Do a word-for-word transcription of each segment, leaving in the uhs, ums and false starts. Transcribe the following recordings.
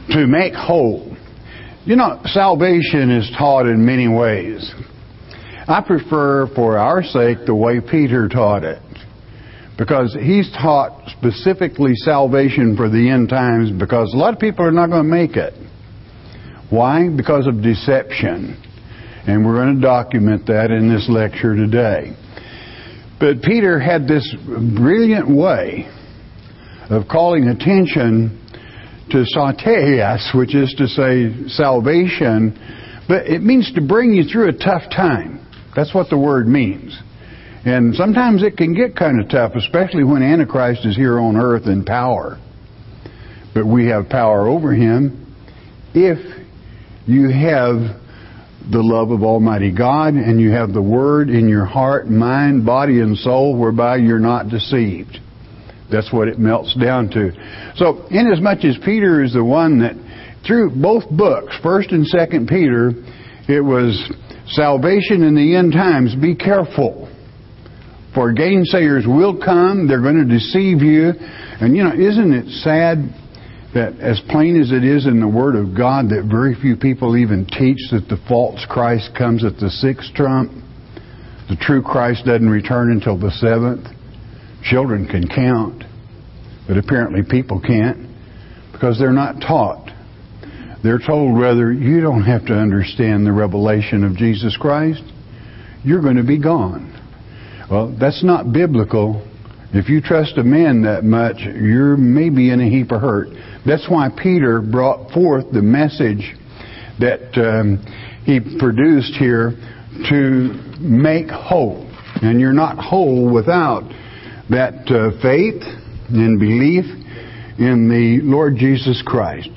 to make whole. You know, salvation is taught in many ways. I prefer, for our sake, the way Peter taught it. Because he's taught specifically salvation for the end times, because a lot of people are not going to make it. Why? Because of deception. And we're going to document that in this lecture today. But Peter had this brilliant way of calling attention to soterias, which is to say salvation, but it means to bring you through a tough time. That's what the word means. And sometimes it can get kind of tough, especially when Antichrist is here on earth in power. But we have power over him if you have the love of Almighty God and you have the Word in your heart, mind, body, and soul, whereby you're not deceived. That's what it melts down to. So, inasmuch as Peter is the one that, through both books, First and Second Peter, it was salvation in the end times. Be careful. For gainsayers will come. They're going to deceive you. And, you know, isn't it sad that as plain as it is in the Word of God that very few people even teach that the false Christ comes at the sixth trump? The true Christ doesn't return until the seventh. Children can count, but apparently people can't because they're not taught. They're told rather, you don't have to understand the revelation of Jesus Christ. You're going to be gone. Well, that's not biblical. If you trust a man that much, you're maybe in a heap of hurt. That's why Peter brought forth the message that um, he produced here to make whole. And you're not whole without that uh, faith and belief in the Lord Jesus Christ.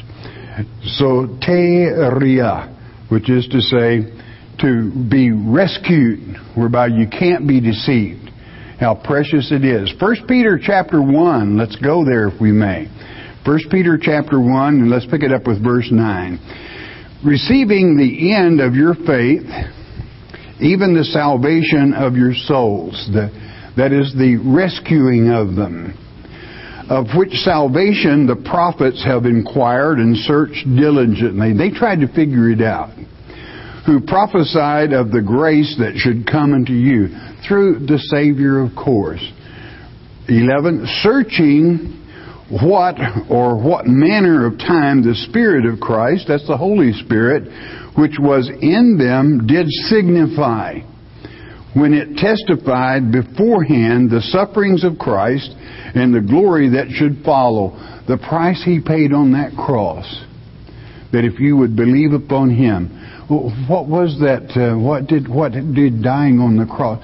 Soteria, which is to say, to be rescued, whereby you can't be deceived. How precious it is. First Peter chapter one, let's go there if we may. First Peter chapter one, and let's pick it up with verse nine. Receiving the end of your faith, even the salvation of your souls. The, that is the rescuing of them. Of which salvation the prophets have inquired and searched diligently. They tried to figure it out. Who prophesied of the grace that should come unto you through the Savior, of course. eleven. Searching what or what manner of time the Spirit of Christ, that's the Holy Spirit, which was in them, did signify, when it testified beforehand the sufferings of Christ and the glory that should follow. The price He paid on that cross, that if you would believe upon Him. What was that? Uh, what did what did dying on the cross?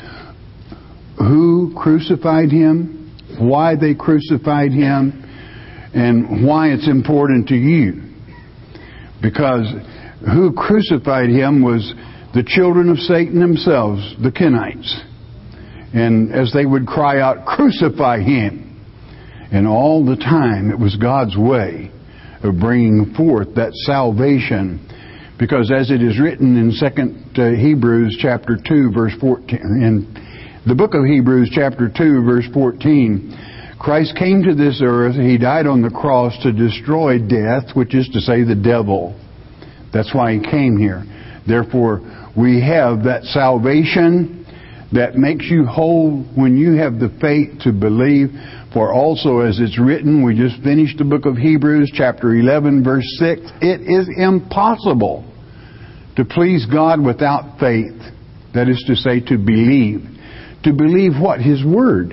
Who crucified Him? Why they crucified Him? And why it's important to you? Because who crucified Him was the children of Satan themselves, the Kenites. And as they would cry out, "Crucify Him!" And all the time it was God's way of bringing forth that salvation. Because as it is written in Second Hebrews chapter two, verse fourteen, in the book of Hebrews chapter two, verse fourteen, Christ came to this earth, He died on the cross to destroy death, which is to say the devil. That's why He came here. Therefore, we have that salvation that makes you whole when you have the faith to believe. For also, as it's written, we just finished the book of Hebrews chapter eleven, verse six, it is impossible to please God without faith. That is to say, to believe. To believe what? His Word.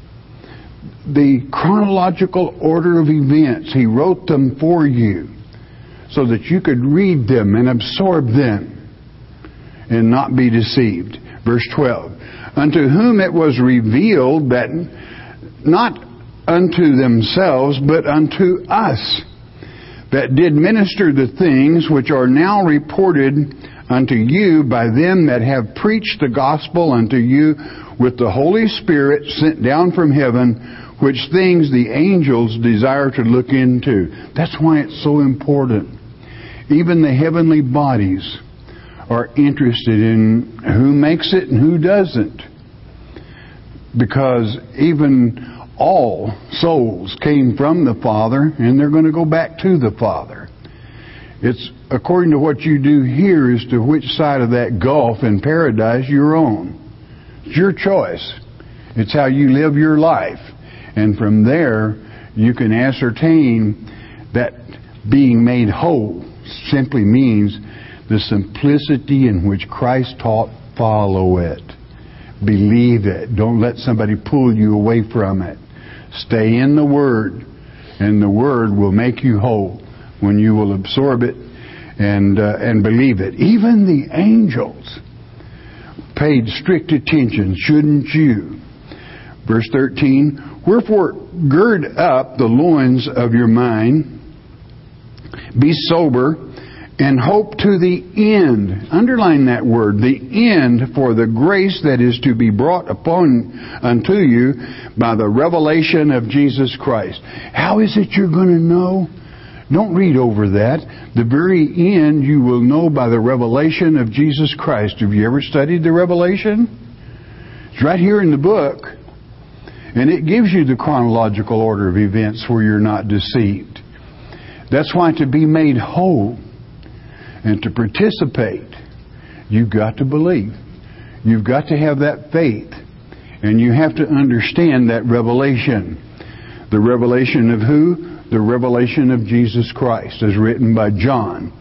The chronological order of events. He wrote them for you so that you could read them and absorb them and not be deceived. Verse twelve. Unto whom it was revealed that not unto themselves, but unto us, that did minister the things which are now reported unto you by them that have preached the gospel unto you with the Holy Spirit sent down from heaven, which things the angels desire to look into. That's why it's so important. Even the heavenly bodies are interested in who makes it and who doesn't. Because even all souls came from the Father, and they're going to go back to the Father. It's according to what you do here as to which side of that gulf in paradise you're on. It's your choice. It's how you live your life. And from there, you can ascertain that being made whole simply means the simplicity in which Christ taught. Follow it. Believe it. Don't let somebody pull you away from it. Stay in the Word, and the Word will make you whole when you will absorb it and uh, and believe it. Even the angels paid strict attention, shouldn't you? Verse thirteen, wherefore gird up the loins of your mind, be sober, and hope to the end. Underline that word, the end, for the grace that is to be brought upon unto you by the revelation of Jesus Christ. How is it you're going to know? Don't read over that. The very end you will know by the revelation of Jesus Christ. Have you ever studied the Revelation? It's right here in the book. And it gives you the chronological order of events where you're not deceived. That's why to be made whole and to participate, you've got to believe. You've got to have that faith. And you have to understand that revelation. The revelation of who? The revelation of Jesus Christ, as written by John.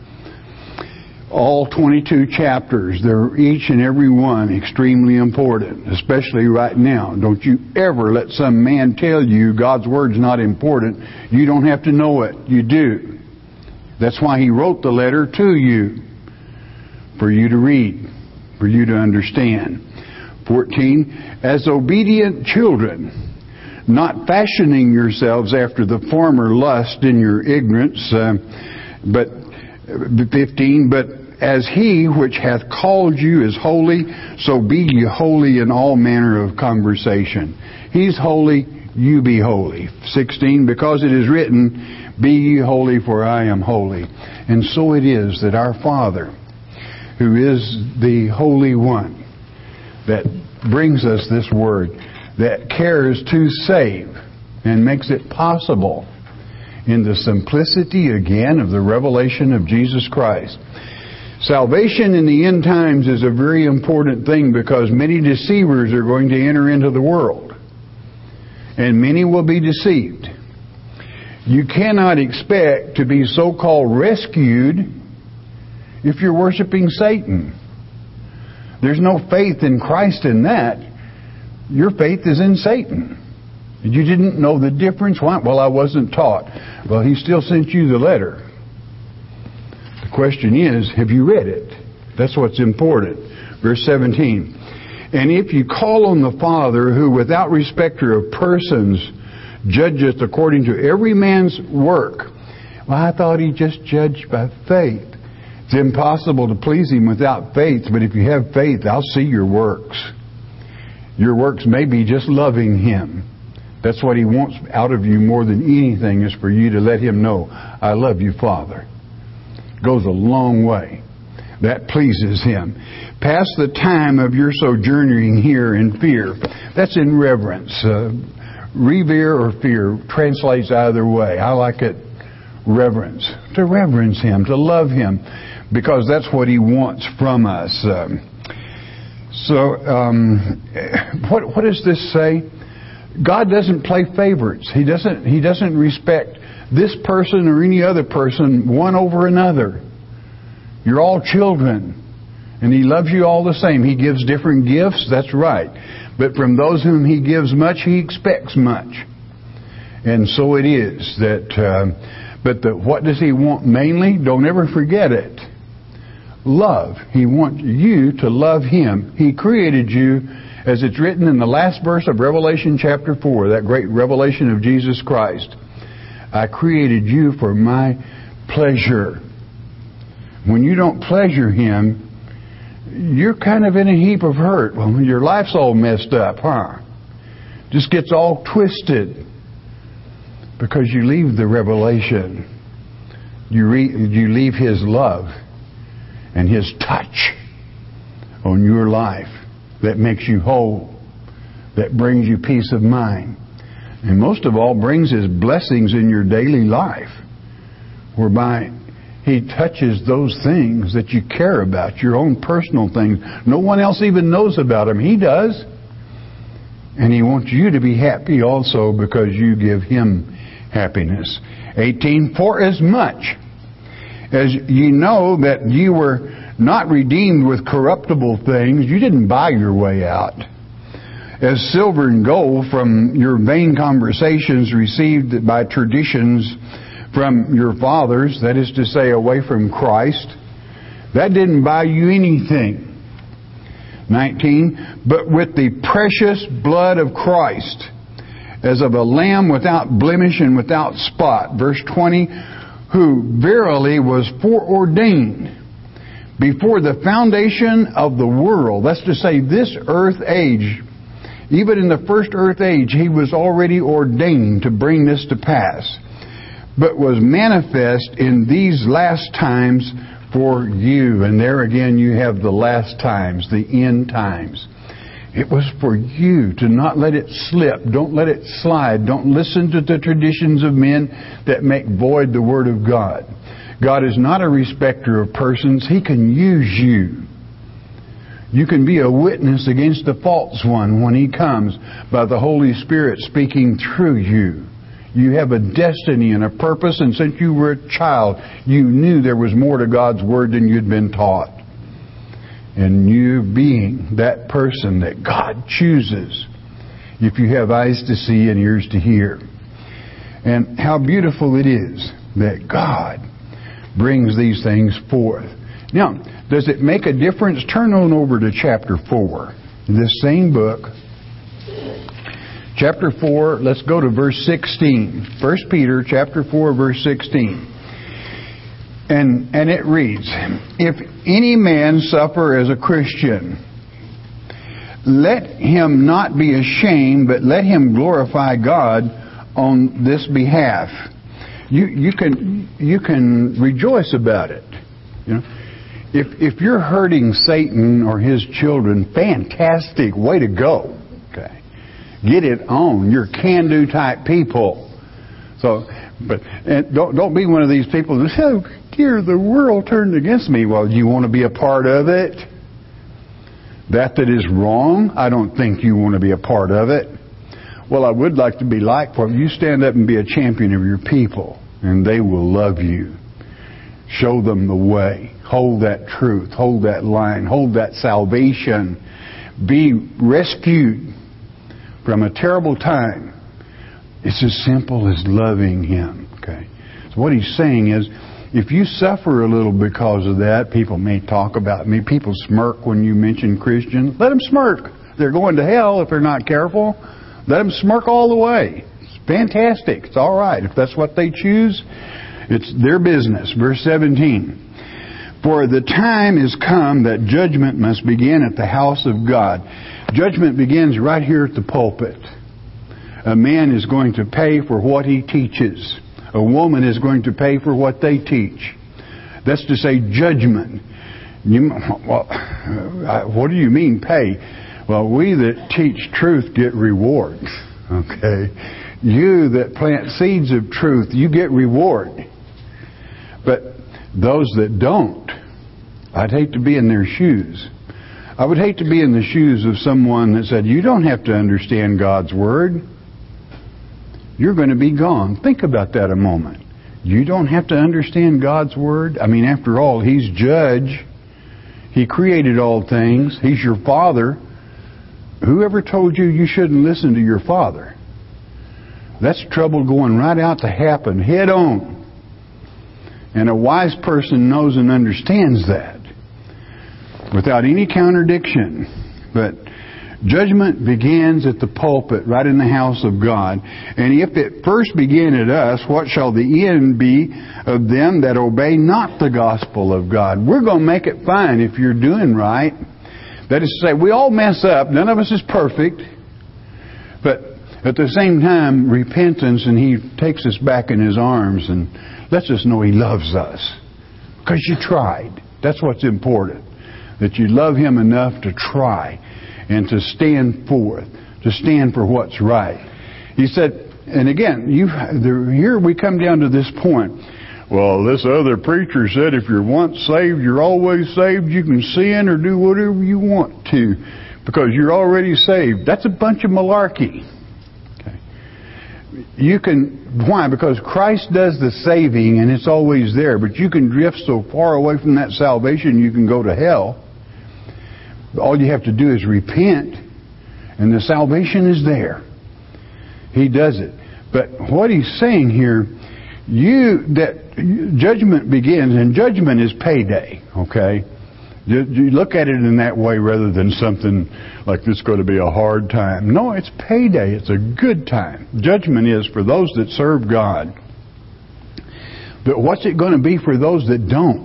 All twenty-two chapters, they're each and every one extremely important, especially right now. Don't you ever let some man tell you God's Word's not important. You don't have to know it. You do. That's why He wrote the letter to you, for you to read, for you to understand. fourteen, as obedient children, not fashioning yourselves after the former lust in your ignorance, uh, but fifteen, but as He which hath called you is holy, so be ye holy in all manner of conversation. He's holy, you be holy. sixteen, because it is written, be ye holy, for I am holy. And so it is that our Father, who is the Holy One, that brings us this Word, that cares to save and makes it possible in the simplicity, again, of the revelation of Jesus Christ. Salvation in the end times is a very important thing because many deceivers are going to enter into the world. And many will be deceived. You cannot expect to be so-called rescued if you're worshiping Satan. There's no faith in Christ in that. Your faith is in Satan. You didn't know the difference? Why? Well, I wasn't taught. Well, He still sent you the letter. The question is, have you read it? That's what's important. Verse seventeen. And if you call on the Father, who without respecter of persons judgeth according to every man's work. Well, I thought He just judged by faith. It's impossible to please Him without faith, but if you have faith, I'll see your works. Your works may be just loving Him. That's what He wants out of you more than anything, is for you to let Him know, I love you, Father. It goes a long way. That pleases Him. Pass the time of your sojourning here in fear. That's in reverence. Uh, revere or fear translates either way. I like it reverence. To reverence Him, to love Him, because that's what He wants from us. Um, so, um, what what does this say? God doesn't play favorites. He doesn't. He doesn't respect this person or any other person one over another. You're all children. And He loves you all the same. He gives different gifts, that's right. But from those whom He gives much, He expects much. And so it is that, uh, but the, what does He want mainly? Don't ever forget it. Love. He wants you to love Him. He created you, as it's written in the last verse of Revelation chapter four, that great revelation of Jesus Christ. I created you for my pleasure. When you don't pleasure Him, you're kind of in a heap of hurt. Well, your life's all messed up, huh? Just gets all twisted because you leave the revelation. You re- you leave His love and His touch on your life that makes you whole, that brings you peace of mind, and most of all brings His blessings in your daily life, whereby He touches those things that you care about, your own personal things. No one else even knows about them. He does. And He wants you to be happy also because you give Him happiness. eighteen, for as much as you know that you were not redeemed with corruptible things, you didn't buy your way out, as silver and gold from your vain conversations received by traditions from your fathers, that is to say, away from Christ. That didn't buy you anything. nineteen, but with the precious blood of Christ, as of a lamb without blemish and without spot. Verse twenty, who verily was foreordained before the foundation of the world. That's to say, this earth age, even in the first earth age, He was already ordained to bring this to pass, but was manifest in these last times for you. And there again you have the last times, the end times. It was for you to not let it slip. Don't let it slide. Don't listen to the traditions of men that make void the Word of God. God is not a respecter of persons. He can use you. You can be a witness against the false one when he comes by the Holy Spirit speaking through you. You have a destiny and a purpose, and since you were a child, you knew there was more to God's Word than you'd been taught. And you being that person that God chooses, if you have eyes to see and ears to hear. And how beautiful it is that God brings these things forth. Now, does it make a difference? Turn on over to chapter four. In this same book, chapter four, let's go to verse sixteen. First Peter chapter four, verse sixteen. And, and it reads, if any man suffer as a Christian, let him not be ashamed, but let him glorify God on this behalf. You, you can, you can rejoice about it. You know, if, if you're hurting Satan or his children, fantastic, way to go. Okay. Get it on. You're can-do type people. So, but and don't don't be one of these people that say, oh, dear, the world turned against me. Well, you want to be a part of it? That that is wrong? I don't think you want to be a part of it. Well, I would like to be like for you. Stand up and be a champion of your people, and they will love you. Show them the way. Hold that truth. Hold that line. Hold that salvation. Be rescued from a terrible time. It's as simple as loving Him. Okay. So what he's saying is, if you suffer a little because of that, people may talk about me. People smirk when you mention Christians. Let them smirk. They're going to hell if they're not careful. Let them smirk all the way. It's fantastic. It's all right. If that's what they choose, it's their business. Verse seventeen. For the time is come that judgment must begin at the house of God. Judgment begins right here at the pulpit. A man is going to pay for what he teaches. A woman is going to pay for what they teach. That's to say, judgment. You, well, what do you mean pay? Well, we that teach truth get reward. Okay? You that plant seeds of truth, you get reward. But those that don't, I'd hate to be in their shoes. I would hate to be in the shoes of someone that said, you don't have to understand God's Word. You're going to be gone. Think about that a moment. You don't have to understand God's Word. I mean, after all, He's judge. He created all things. He's your Father. Whoever told you you shouldn't listen to your Father? That's trouble going right out to happen, head on. And a wise person knows and understands that without any contradiction. But judgment begins at the pulpit, right in the house of God. And if it first begin at us, what shall the end be of them that obey not the gospel of God? We're going to make it fine if you're doing right. That is to say, we all mess up. None of us is perfect. But at the same time, repentance, and He takes us back in His arms and lets us know He loves us. Because you tried. That's what's important. That you love Him enough to try. And to stand forth, to stand for what's right. He said, and again, you, here we come down to this point Well, this other preacher said if you're once saved, you're always saved. You can sin or do whatever you want to because you're already saved. That's a bunch of malarkey. Okay. You can, why? Because Christ does the saving and it's always there. But you can drift so far away from that salvation you can go to hell. All you have to do is repent and the salvation is there. He does it. But what he's saying here, you that judgment begins, and judgment is payday, okay? You, you look at it in that way rather than something like this is going to be a hard time. No, it's payday. It's a good time. Judgment is for those that serve God. But what's it going to be for those that don't?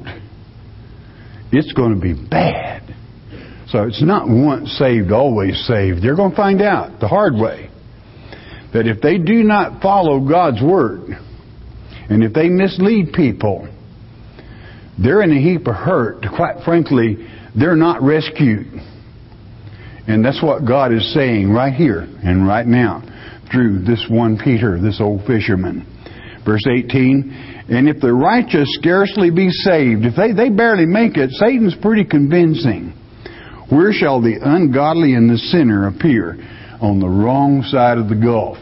It's going to be bad. So it's not once saved, always saved. They're going to find out the hard way that if they do not follow God's Word, and if they mislead people, they're in a heap of hurt. Quite frankly, they're not rescued. And that's what God is saying right here and right now through this one Peter, this old fisherman. Verse eighteen, and if the righteous scarcely be saved, if they, they barely make it, Satan's pretty convincing. Where shall the ungodly and the sinner appear? On the wrong side of the gulf.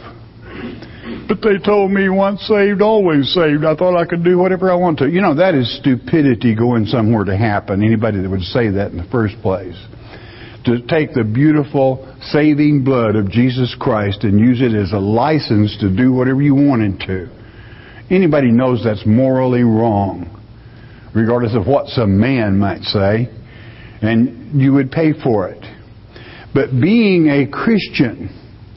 But they told me once saved, always saved. I thought I could do whatever I want to. You know, that is stupidity going somewhere to happen. Anybody that would say that in the first place. To take the beautiful saving blood of Jesus Christ and use it as a license to do whatever you wanted to. Anybody knows that's morally wrong, regardless of what some man might say. And you would pay for it. But being a Christian,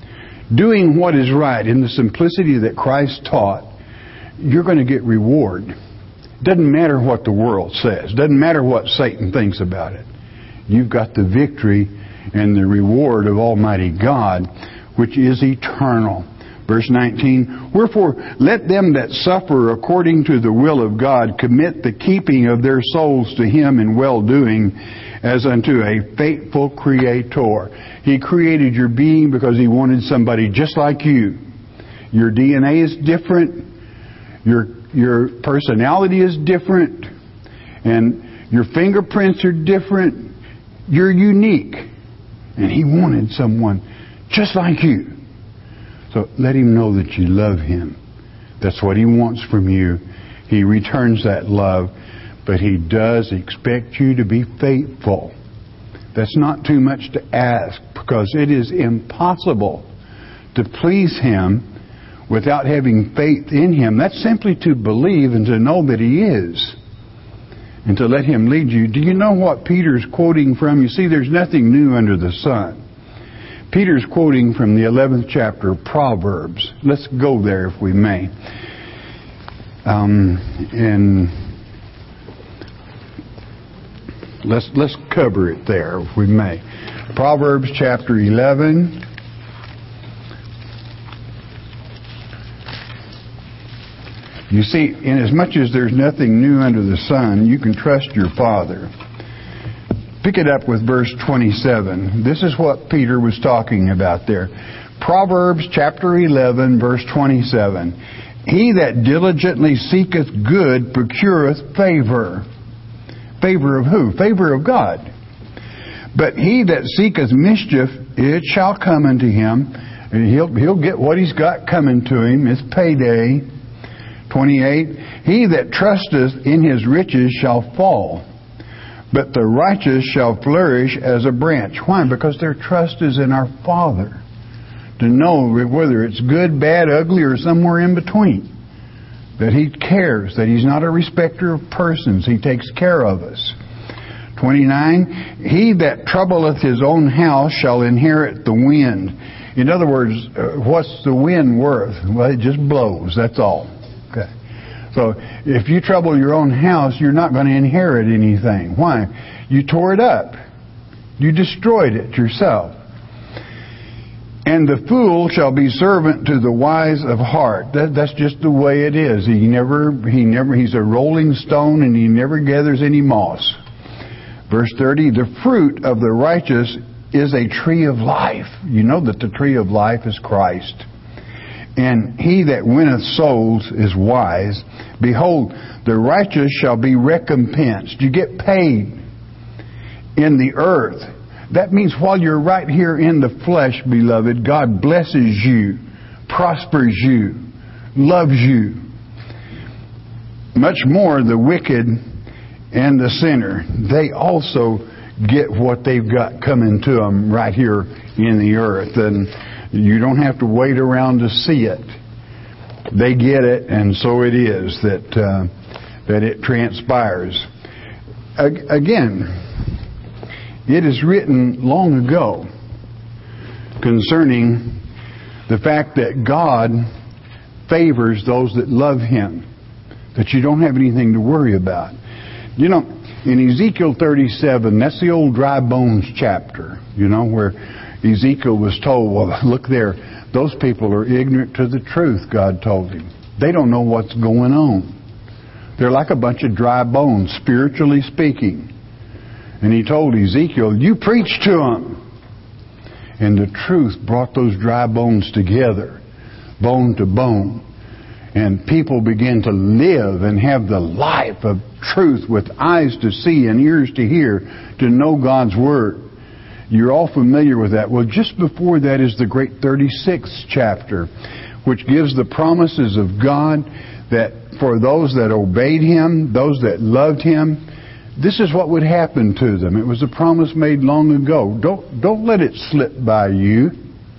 doing what is right in the simplicity that Christ taught, you're going to get reward. Doesn't matter what the world says. Doesn't matter what Satan thinks about it. You've got the victory and the reward of Almighty God, which is eternal. Verse nineteen, wherefore let them that suffer according to the will of God commit the keeping of their souls to Him in well-doing, as unto a faithful Creator. He created your being because He wanted somebody just like you. Your D N A is different. Your, your personality is different. And your fingerprints are different. You're unique. And He wanted someone just like you. So let Him know that you love Him. That's what He wants from you. He returns that love. But He does expect you to be faithful. That's not too much to ask, because it is impossible to please Him without having faith in Him. That's simply to believe and to know that He is, and to let Him lead you. Do you know what Peter's quoting from? You see, there's nothing new under the sun. Peter's quoting from the eleventh chapter of Proverbs. Let's go there if we may. Um, and Let's let's cover it there, if we may. Proverbs chapter eleven. You see, inasmuch as there's nothing new under the sun, you can trust your Father. Pick it up with verse twenty-seven. This is what Peter was talking about there. Proverbs chapter eleven, verse twenty-seven. He that diligently seeketh good procureth favor. Favor of who? Favor of God. But he that seeketh mischief, it shall come unto him. And he'll, he'll get what he's got coming to him. It's payday. twenty-eight. He that trusteth in his riches shall fall, but the righteous shall flourish as a branch. Why? Because their trust is in our Father. To know whether it's good, bad, ugly, or somewhere in between. That He cares, that He's not a respecter of persons. He takes care of us. twenty-nine. He that troubleth his own house shall inherit the wind. In other words, uh, what's the wind worth? Well, it just blows, that's all. Okay. So, if you trouble your own house, you're not going to inherit anything. Why? You tore it up. You destroyed it yourself. And the fool shall be servant to the wise of heart. That, that's just the way it is. He never, he never, he's a rolling stone and he never gathers any moss. Verse thirty, the fruit of the righteous is a tree of life. You know that the tree of life is Christ. and he that winneth souls is wise. Behold, the righteous shall be recompensed. You get paid in the earth. That means while you're right here in the flesh, beloved, God blesses you, prospers you, loves you. Much more the wicked and the sinner, they also get what they've got coming to them right here in the earth. And you don't have to wait around to see it. They get it, and so it is that uh, that it transpires. Again, it is written long ago concerning the fact that God favors those that love Him, that you don't have anything to worry about. You know, in Ezekiel thirty-seven, that's the old dry bones chapter, you know, where Ezekiel was told, well, look there, those people are ignorant to the truth, God told him. They don't know what's going on. They're like a bunch of dry bones, spiritually speaking. And he told Ezekiel, you preach to them. And the truth brought those dry bones together, bone to bone. And people began to live and have the life of truth with eyes to see and ears to hear, to know God's Word. You're all familiar with that. Well, just before that is the great thirty-sixth chapter, which gives the promises of God that for those that obeyed Him, those that loved Him, this is what would happen to them. It was a promise made long ago. Don't, don't let it slip by you.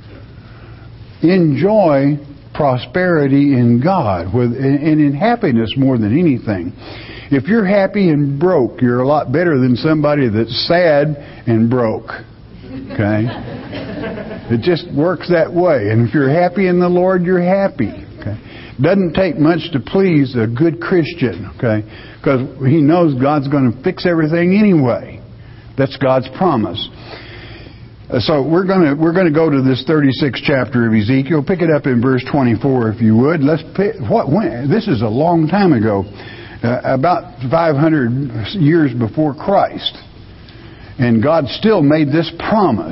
Enjoy prosperity in God with, and in happiness more than anything. If you're happy and broke, you're a lot better than somebody that's sad and broke. Okay? It just works that way. And if you're happy in the Lord, you're happy. Okay? Doesn't take much to please a good Christian. Okay? Because he knows God's going to fix everything anyway. That's God's promise. So we're going to we're going to go to this thirty-sixth chapter of Ezekiel. Pick it up in verse twenty-four, if you would. Let's pick, what when, this is a long time ago, uh, about five hundred years before Christ, and God still made this promise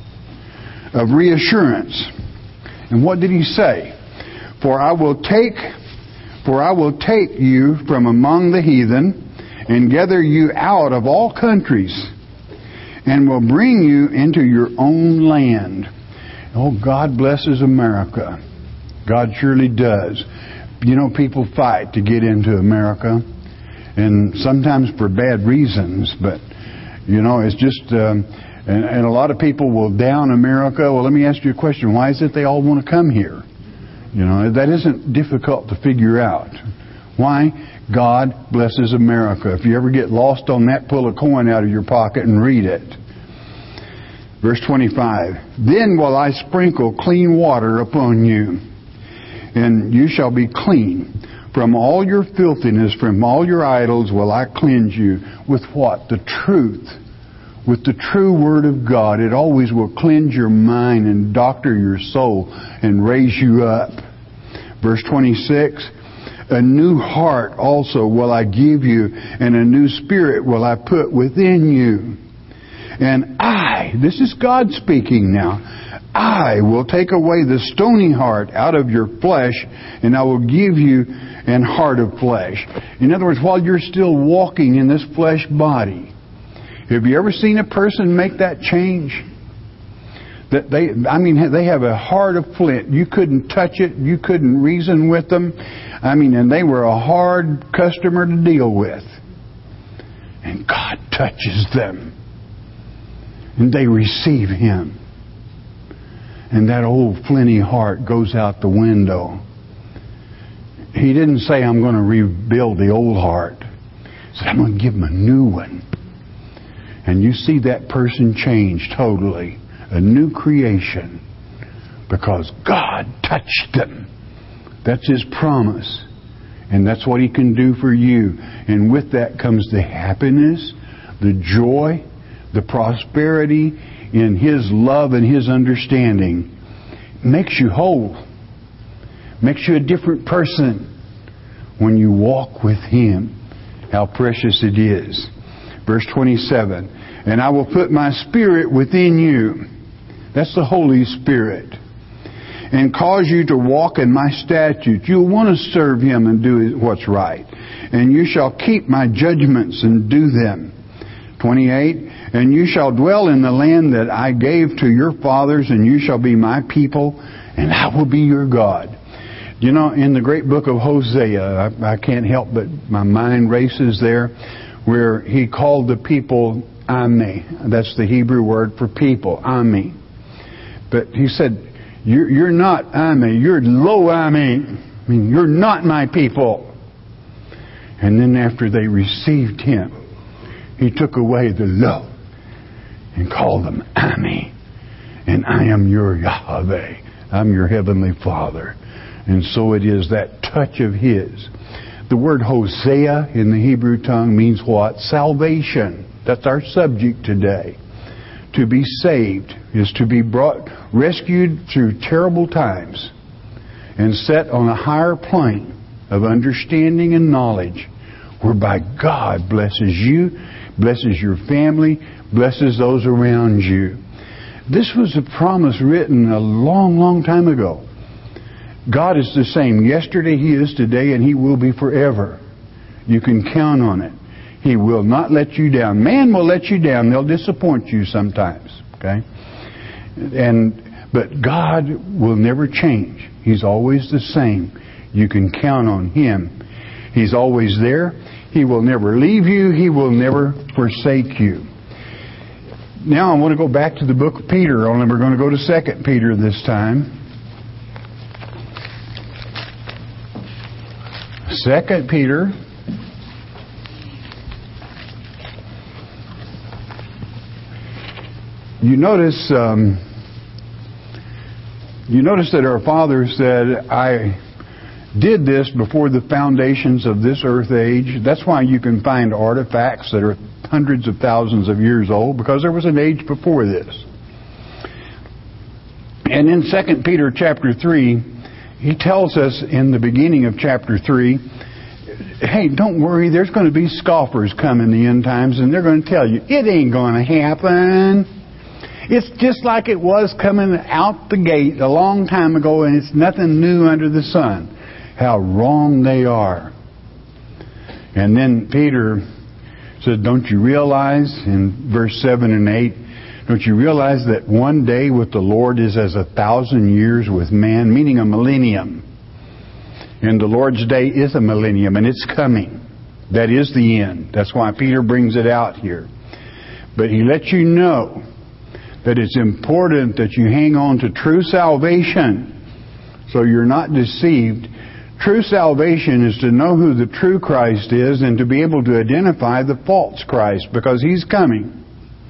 of reassurance. And what did He say? For I will take, for I will take you from among the heathen, and gather you out of all countries, and will bring you into your own land. Oh, God blesses America. God surely does. You know, people fight to get into America, and sometimes for bad reasons, but, you know, it's just, um, and, and a lot of people will down America. Well, let me ask you a question. Why is it they all want to come here? You know, that isn't difficult to figure out. Why? God blesses America. If you ever get lost on that, pull a coin out of your pocket and read it. Verse twenty-five. Then will I sprinkle clean water upon you, and you shall be clean. From all your filthiness, from all your idols will I cleanse you. With what? The truth. With the true Word of God. It always will cleanse your mind and doctor your soul and raise you up. Verse twenty-six. A new heart also will I give you, and a new spirit will I put within you. And I, this is God speaking now, I will take away the stony heart out of your flesh, and I will give you an heart of flesh. In other words, while you're still walking in this flesh body, have you ever seen a person make that change? That they, I mean, they have a heart of flint. You couldn't touch it. You couldn't reason with them. I mean, and they were a hard customer to deal with. And God touches them. And they receive Him. And that old flinty heart goes out the window. He didn't say, I'm going to rebuild the old heart. He said, I'm going to give them a new one. And you see that person change totally. A new creation. Because God touched them. That's His promise. And that's what He can do for you. And with that comes the happiness, the joy, the prosperity in His love and His understanding. Makes you whole. Makes you a different person when you walk with Him. How precious it is. Verse twenty-seven. And I will put my Spirit within you. That's the Holy Spirit. and cause you to walk in my statutes. You'll want to serve Him and do what's right. And you shall keep my judgments and do them. twenty-eight, and you shall dwell in the land that I gave to your fathers, and you shall be my people, and I will be your God. You know, in the great book of Hosea, I, I can't help but my mind races there, where he called the people Ami. That's the Hebrew word for people, Ami. But he said, you're, you're not Ami, you're Lo Ami. I mean, you're not my people. And then after they received Him, He took away the Lo and called them Ami. And I am your Yahweh. I'm your Heavenly Father. And so it is that touch of His. The word Hosea in the Hebrew tongue means what? Salvation. That's our subject today. To be saved is to be brought, rescued through terrible times and set on a higher plane of understanding and knowledge, whereby God blesses you, blesses your family, blesses those around you. This was a promise written a long, long time ago. God is the same yesterday, He is today, and He will be forever. You can count on it. He will not let you down. Man will let you down. They'll disappoint you sometimes. Okay? And but God will never change. He's always the same. You can count on Him. He's always there. He will never leave you. He will never forsake you. Now I want to go back to the book of Peter, only we're going to go to Second Peter this time. Second Peter. You notice, um, you notice that our Father said, I did this before the foundations of this earth age. That's why you can find artifacts that are hundreds of thousands of years old, because there was an age before this. And in Second Peter chapter three, he tells us in the beginning of chapter three, hey, don't worry, there's going to be scoffers come in the end times, and they're going to tell you, it ain't going to happen. It's just like it was coming out the gate a long time ago, and it's nothing new under the sun. How wrong they are. And then Peter said, don't you realize, in verse seven and eight, don't you realize that one day with the Lord is as a thousand years with man, meaning a millennium. And the Lord's day is a millennium, and it's coming. That is the end. That's why Peter brings it out here. But he lets you know that it's important that you hang on to true salvation so you're not deceived. True salvation is to know who the true Christ is and to be able to identify the false Christ, because He's coming.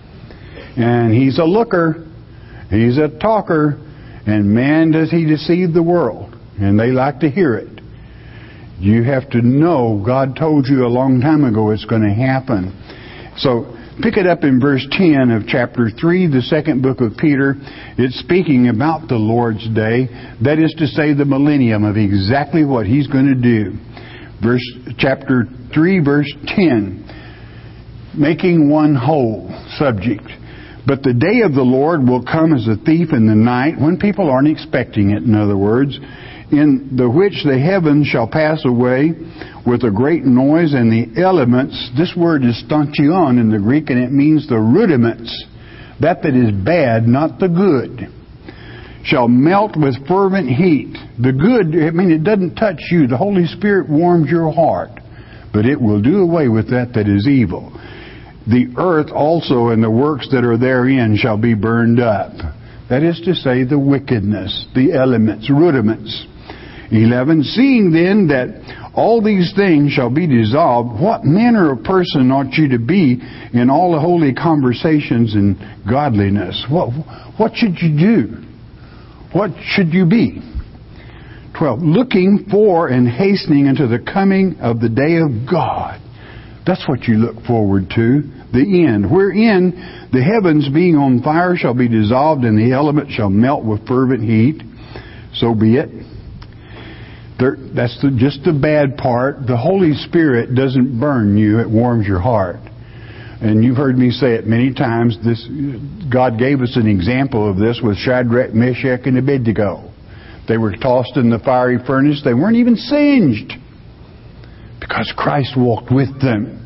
And He's a looker. He's a talker. And man, does he deceive the world. And they like to hear it. You have to know God told you a long time ago it's going to happen. So pick it up in verse ten of chapter three, the second book of Peter. It's speaking about the Lord's day. That is to say, the millennium, of exactly what He's going to do. Verse chapter three, verse ten. Making one whole subject. But the day of the Lord will come as a thief in the night, when people aren't expecting it, in other words, in the which the heavens shall pass away with a great noise, and the elements, this word is stanchion in the Greek, and it means the rudiments, that that is bad, not the good, shall melt with fervent heat. The good, I mean, it doesn't touch you. The Holy Spirit warms your heart, but it will do away with that that is evil. The earth also and the works that are therein shall be burned up. That is to say, the wickedness, the elements, rudiments. eleven. Seeing then that all these things shall be dissolved, what manner of person ought you to be in all the holy conversations and godliness? What, what should you do? What should you be? twelve. Looking for and hastening unto the coming of the day of God. That's what you look forward to, the end. Wherein the heavens being on fire shall be dissolved, and the elements shall melt with fervent heat. So be it. There, that's the, just the bad part. The Holy Spirit doesn't burn you, it warms your heart. And you've heard me say it many times. This God gave us an example of this with Shadrach, Meshach, and Abednego. They were tossed in the fiery furnace. They weren't even singed because Christ walked with them.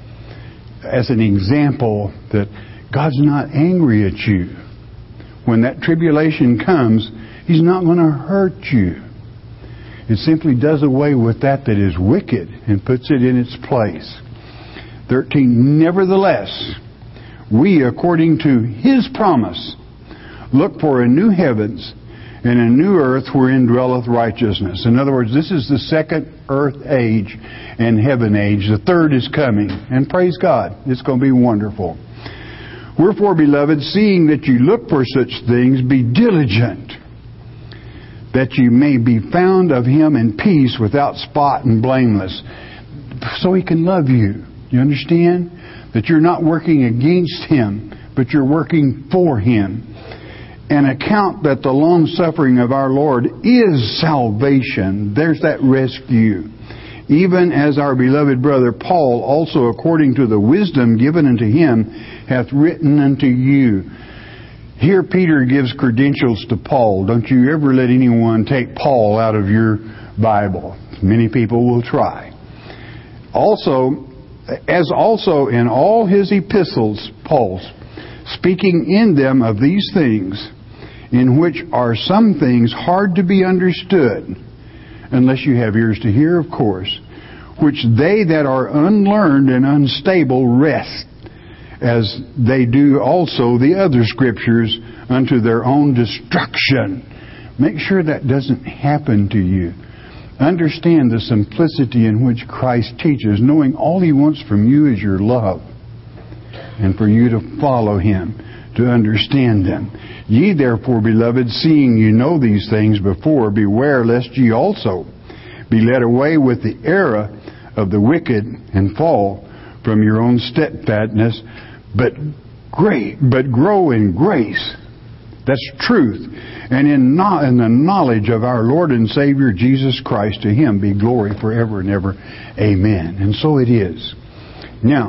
As an example that God's not angry at you. When that tribulation comes, He's not going to hurt you. It simply does away with that that is wicked and puts it in its place. thirteen, nevertheless, we, according to His promise, look for a new heavens and a new earth wherein dwelleth righteousness. In other words, this is the second earth age and heaven age. The third is coming. And praise God, it's going to be wonderful. Wherefore, beloved, seeing that you look for such things, be diligent, that you may be found of Him in peace, without spot and blameless, so He can love you. You understand? That you're not working against Him, but you're working for Him. And account that the long-suffering of our Lord is salvation. There's that rescue. Even as our beloved brother Paul, also according to the wisdom given unto him, hath written unto you. Here Peter gives credentials to Paul. Don't you ever let anyone take Paul out of your Bible. Many people will try. Also, as also in all his epistles, Paul's, speaking in them of these things, in which are some things hard to be understood, unless you have ears to hear, of course, which they that are unlearned and unstable wrest, as they do also the other scriptures, unto their own destruction. Make sure that doesn't happen to you. Understand the simplicity in which Christ teaches, knowing all He wants from you is your love, and for you to follow Him, to understand them. Ye therefore, beloved, seeing you know these things before, beware lest ye also be led away with the error of the wicked and fall from your own steadfastness, but great, but grow in grace. That's truth. And in, no, in the knowledge of our Lord and Savior Jesus Christ, to Him be glory forever and ever. Amen. And so it is. Now,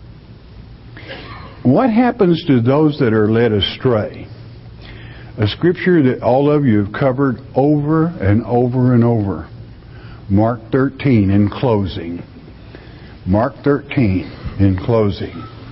what happens to those that are led astray? A scripture that all of you have covered over and over and over. Mark thirteen in closing. Mark thirteen in closing.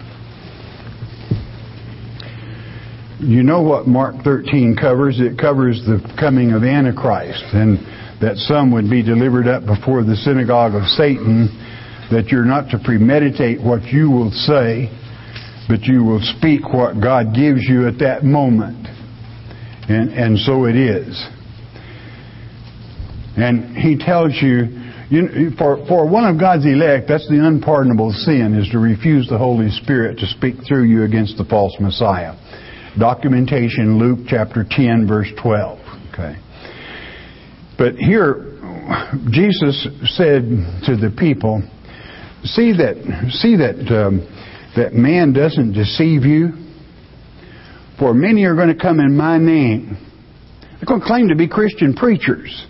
You know what Mark thirteen covers? It covers the coming of Antichrist, and that some would be delivered up before the synagogue of Satan, that you're not to premeditate what you will say, but you will speak what God gives you at that moment. And, and so it is. And He tells you, you for, for one of God's elect, that's the unpardonable sin, is to refuse the Holy Spirit to speak through you against the false Messiah. Documentation, Luke chapter ten, verse twelve. Okay. But here, Jesus said to the people, see that, see that, um, that man doesn't deceive you. For many are going to come in my name. They're going to claim to be Christian preachers.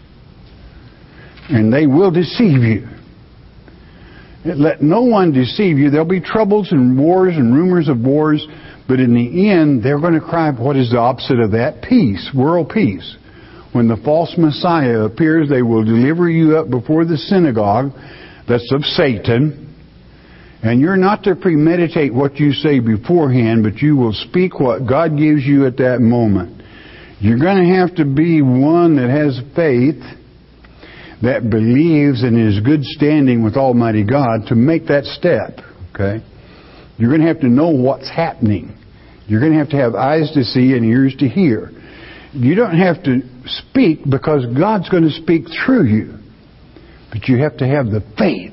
And they will deceive you. Let no one deceive you. There'll be troubles and wars and rumors of wars. But in the end, they're going to cry, what is the opposite of that? Peace, world peace. When the false Messiah appears, they will deliver you up before the synagogue. That's of Satan. And you're not to premeditate what you say beforehand, but you will speak what God gives you at that moment. You're going to have to be one that has faith, that believes and is good standing with Almighty God to make that step. Okay? You're going to have to know what's happening. You're going to have to have eyes to see and ears to hear. You don't have to speak because God's going to speak through you. But you have to have the faith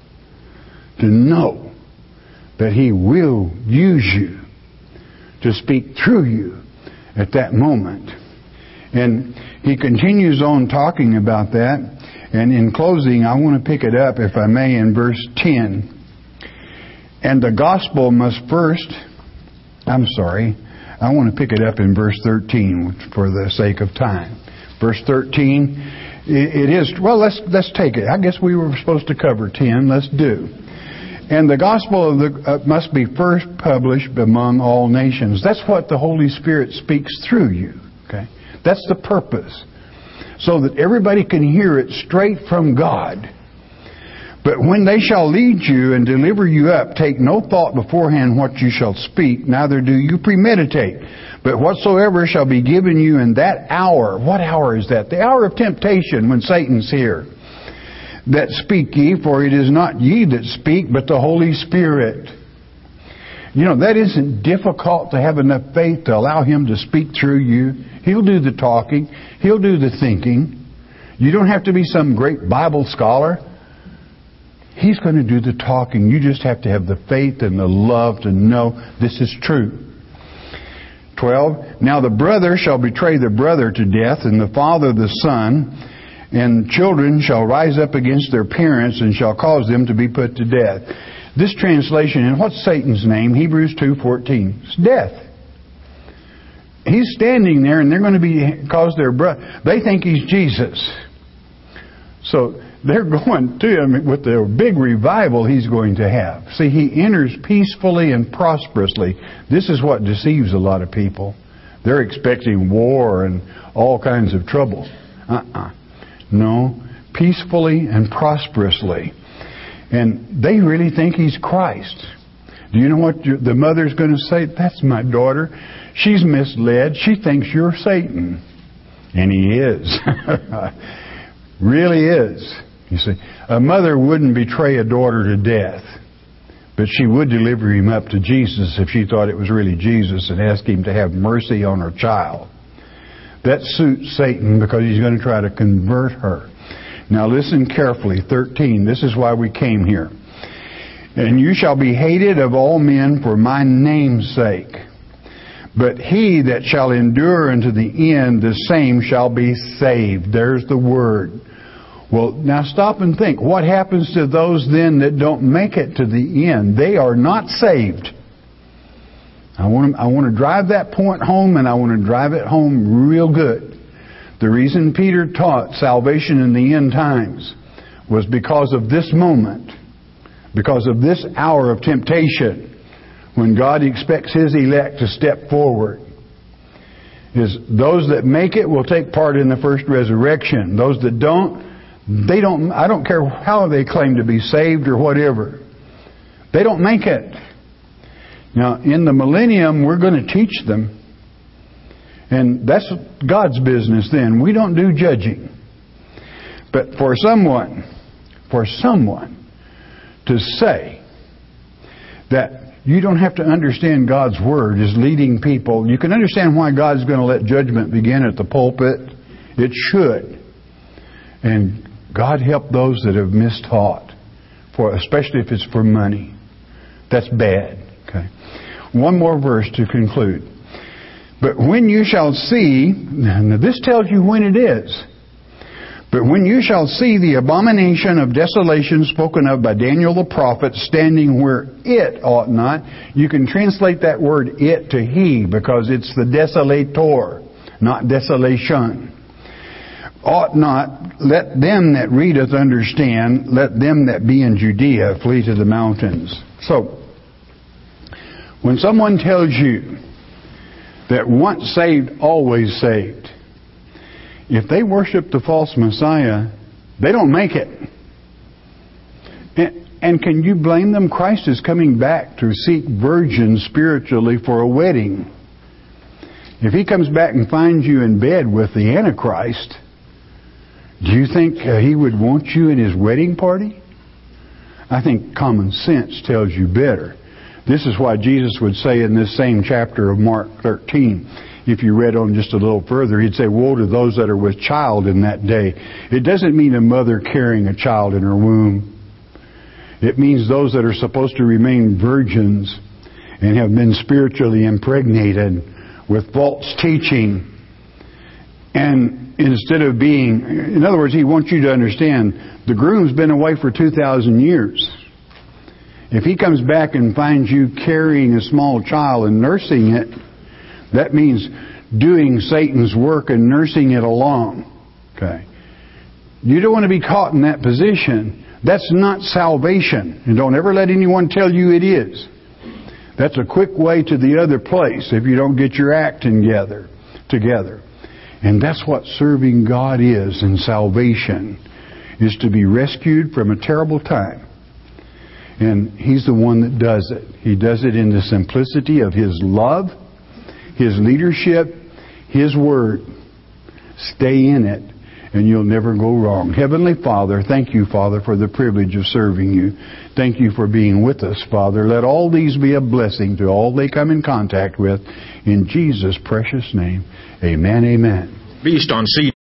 to know that He will use you to speak through you at that moment. And He continues on talking about that. And in closing, I want to pick it up, if I may, in verse ten. And the gospel must first, I'm sorry, I want to pick it up in verse thirteen for the sake of time. Verse thirteen, it is, well, let's let's take it. I guess we were supposed to cover ten. Let's do. And the gospel of the, uh, must be first published among all nations. That's what the Holy Spirit speaks through you. Okay, that's the purpose. so that everybody can hear it straight from God. But when they shall lead you and deliver you up, take no thought beforehand what you shall speak, neither do you premeditate. But whatsoever shall be given you in that hour, what hour is that? The hour of temptation, when Satan's here. That speak ye, for it is not ye that speak, but the Holy Spirit. You know, that isn't difficult to have enough faith to allow Him to speak through you. He'll do the talking. He'll do the thinking. You don't have to be some great Bible scholar. He's going to do the talking. You just have to have the faith and the love to know this is true. twelve. Now the brother shall betray the brother to death, and the father the son, and children shall rise up against their parents and shall cause them to be put to death. This translation, and what's Satan's name? Hebrews two fourteen. It's death. He's standing there, and they're going to be cause their brother. They think he's Jesus. So they're going to him with the big revival he's going to have. See, he enters peacefully and prosperously. This is what deceives a lot of people. They're expecting war and all kinds of trouble. Uh-uh. No, peacefully and prosperously. And they really think he's Christ. Do you know what your, the mother's going to say? That's my daughter. She's misled. She thinks you're Satan. And he is. Really is. You see, a mother wouldn't betray a daughter to death, but she would deliver him up to Jesus if she thought it was really Jesus and ask him to have mercy on her child. That suits Satan because he's going to try to convert her. Now listen carefully, thirteen. This is why we came here. And you shall be hated of all men for my name's sake. But he that shall endure unto the end, the same shall be saved. There's the word. Well, now stop and think. What happens to those then that don't make it to the end? They are not saved. I want to, I want to drive that point home, and I want to drive it home real good. The reason Peter taught salvation in the end times was because of this moment, because of this hour of temptation, when God expects His elect to step forward. Is those that make it will take part in the first resurrection. Those that don't, They don't, I don't care how they claim to be saved or whatever. They don't make it. Now, in the millennium, we're going to teach them. And that's God's business then. We don't do judging. But for someone, for someone to say that you don't have to understand God's Word is leading people. You can understand why God's going to let judgment begin at the pulpit. It should. And God help those that have mistaught, for especially if it's for money. That's bad. Okay. One more verse to conclude. But when you shall see, now this tells you when it is. But when you shall see the abomination of desolation spoken of by Daniel the prophet standing where it ought not, you can translate that word it to he, because it's the desolator, not desolation. Ought not, let them that readeth understand, let them that be in Judea flee to the mountains. So, when someone tells you that once saved, always saved, if they worship the false Messiah, they don't make it. And, and can you blame them? Christ is coming back to seek virgins spiritually for a wedding. If He comes back and finds you in bed with the Antichrist, do you think uh, He would want you in His wedding party? I think common sense tells you better. This is why Jesus would say in this same chapter of Mark thirteen, if you read on just a little further, He'd say, woe to those that are with child in that day. It doesn't mean a mother carrying a child in her womb. It means those that are supposed to remain virgins and have been spiritually impregnated with false teaching. And instead of being, in other words, He wants you to understand, the groom's been away for two thousand years. If He comes back and finds you carrying a small child and nursing it, that means doing Satan's work and nursing it along. Okay. You don't want to be caught in that position. That's not salvation. And don't ever let anyone tell you it is. That's a quick way to the other place if you don't get your act together. Together. And that's what serving God is in salvation, is to be rescued from a terrible time. And He's the one that does it. He does it in the simplicity of His love, His leadership, His Word. Stay in it, and you'll never go wrong. Heavenly Father, thank you, Father, for the privilege of serving you. Thank you for being with us, Father. Let all these be a blessing to all they come in contact with. In Jesus' precious name, amen, amen. Beast on C